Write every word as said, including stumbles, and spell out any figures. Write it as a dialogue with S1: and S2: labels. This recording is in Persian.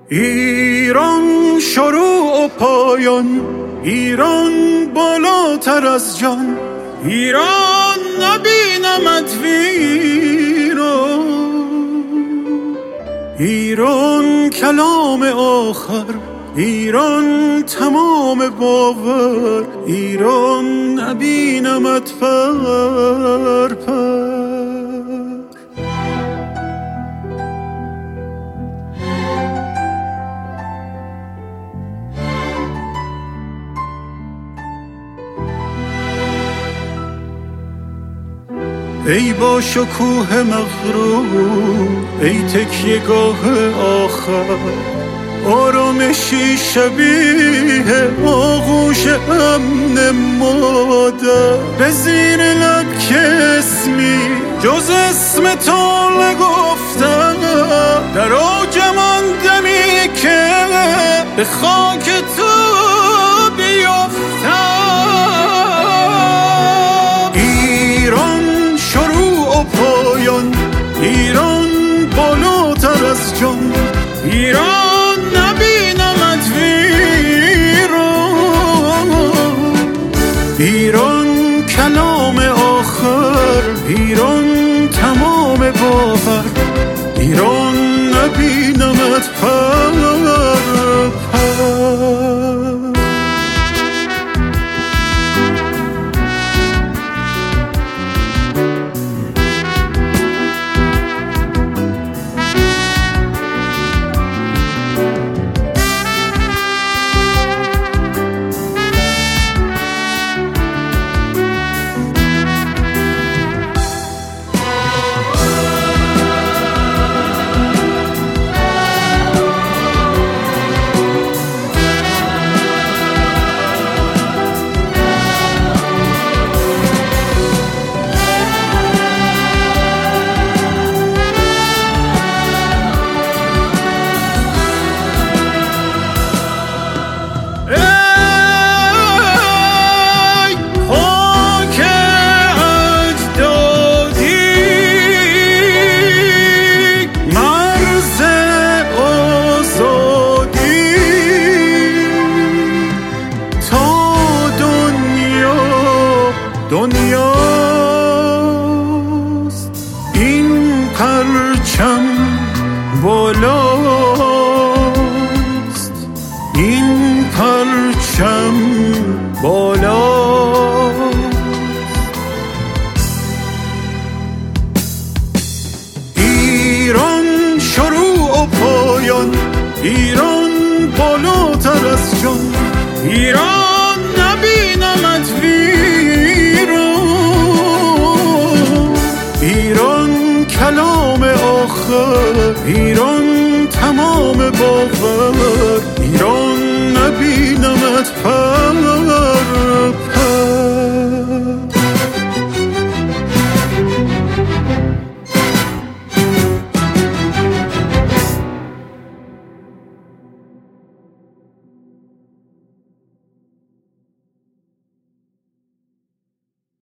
S1: ایران شروع و پایان، ایران بالاتر از جان، ایران نبینمت ویران، ایران کلام آخر، ایران تمام باور، ایران نبینمت پر پر. ای با شکوه مغرور، ای تکیه گاه آخر، آرامشی شبیه آغوش امن مادر، به زیر لب که اسمی جز اسم تو نگفتم، در اوجم آن دمی که به خاک تو بیفتم. ایران شروع و پایان، ایران بالاتر از جان، ایران نبینمت ویران، ایران کلام آخر، ایران تمام باور، ایران نبینمت پر پر. دنیاست این پرچم بالاست، این پرچم بالاست. ایران شروع و پایان، ایران بالاتر از جان، ایران نبینمت ویران، ایران کلام آخر، ایران تمام باور، ایران نبینمت پر